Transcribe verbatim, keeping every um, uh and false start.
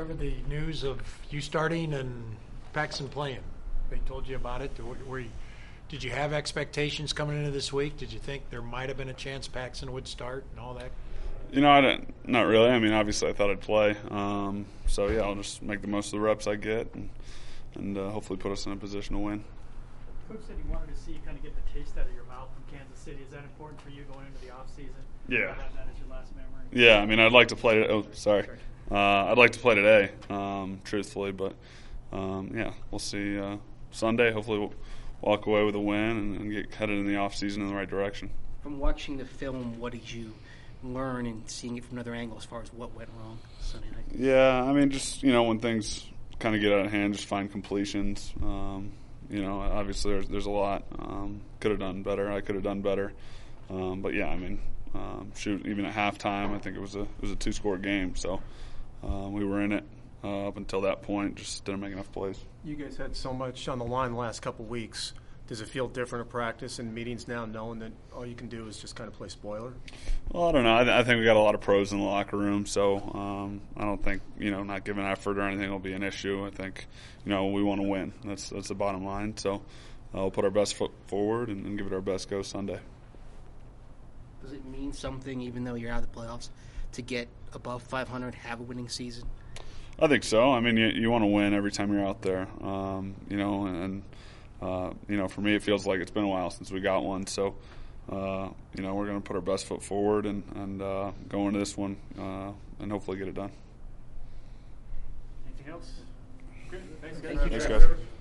Whenever the news of you starting and Paxton playing, they told you about it? Were you, did you have expectations coming into this week? Did you think there might have been a chance Paxton would start and all that? You know, I didn't, not really. I mean, obviously I thought I'd play. Um, so, yeah, I'll just make the most of the reps I get and, and uh, hopefully put us in a position to win. Coach said he wanted to see you kind of get the taste out of your mouth from Kansas City. Is that important for you going into the offseason? Yeah. Have that as your last memory? Yeah, I mean, I'd like to play – oh, sorry. Uh, I'd like to play today, um, truthfully. But, um, yeah, we'll see uh, Sunday. Hopefully we'll walk away with a win and, and get headed in the offseason in the right direction. From watching the film, what did you learn and seeing it from another angle as far as what went wrong Sunday night? Yeah, I mean, just, you know, when things kind of get out of hand, just find completions. Um, you know, obviously there's, there's a lot. Um, could have done better. I could have done better. Um, but, yeah, I mean, um, shoot, even at halftime, I think it was a it was a two-score game. So um, we were in it uh, up until that point, just didn't make enough plays. You guys had so much on the line the last couple of weeks. Does it feel different at practice and meetings now, knowing that all you can do is just kind of play spoiler? Well, I don't know. I, I think we got a lot of pros in the locker room, so um, I don't think, you know, not giving effort or anything will be an issue. I think, you know, we want to win. That's that's the bottom line. So uh, we'll put our best foot forward and, and give it our best go Sunday. Does it mean something, even though you're out of the playoffs, to get above five hundred, have a winning season? I think so. I mean, you, you want to win every time you're out there, um, you know, and, uh, you know, for me it feels like it's been a while since we got one. So, uh, you know, we're going to put our best foot forward and, and uh, go into this one uh, and hopefully get it done. Anything else? Good. Thanks, guys. Thank you, Thanks, Trevor. guys.